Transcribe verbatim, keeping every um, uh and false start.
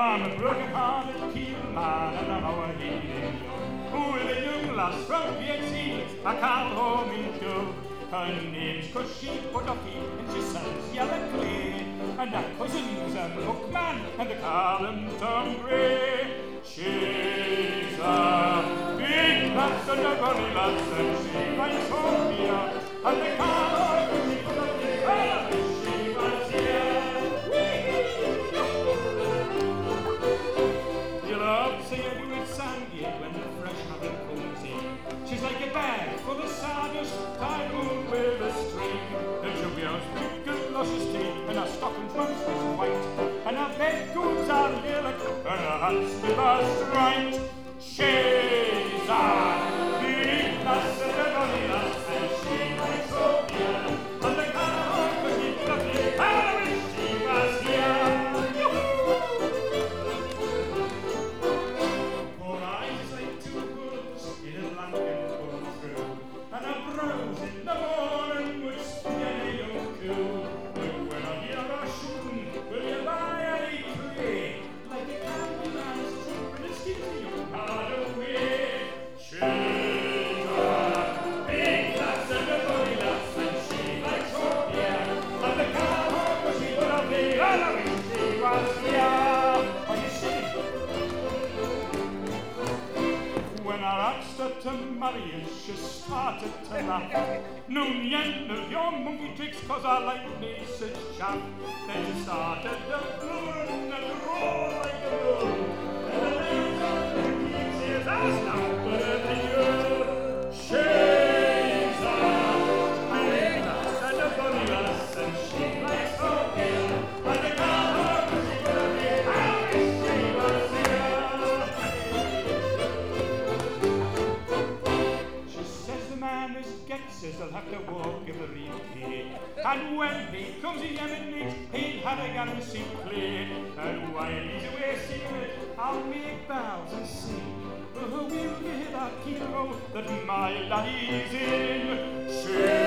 I'm a broken-hearted keel man, and I'm our healing. With a young lass from P H C, I can't home in Joe. Her name's Cushy Puducky, and she sells yellow clay. And her cousin's a bookman, and they call him Tom Gray. She's a big lass and a bunny lass, and she likes home here. And they call her Cushy Puducky, well, she was here. You love say you do it Sandgate when the fresh mother comes in. She's like a bag full of sawdust, tied home with a string. And she'll be as big as luscious tea, and her stockings monsters white, and her bedclothes are lilac, and her hats give us right. She's a big lass and a bonny lass, and she likes so dear. And the car could keep lovely, I wish she was here. Her eyes is like two bulls in a blanket pulled through, and her brows in the morning would spin a young cool. But when I hear her shooting, will you buy any clay? Like a candy man's troop, and it skips a young hard away. She's a big lass and a bonny lass, and she likes her beer. And the car was she lovely, and I wish she was here. Are you singing? When I asked her to marry us, she started to laugh. No end of your monkey tricks, cause I like me such chaff. Then she started to blur and roar like a bull. And the ladies on the keep says, I snap at you. She's a big lass and a bunny lass, and she likes her beer. And the car was she gonna be, I wish she was here. She says the man as gets us, he'll have to walk every day. And when he comes he emanates, he'll have a guarantee play. And while he's away secret, I'll make bows and sing. Oh, we'll get our hero that my laddie's in. She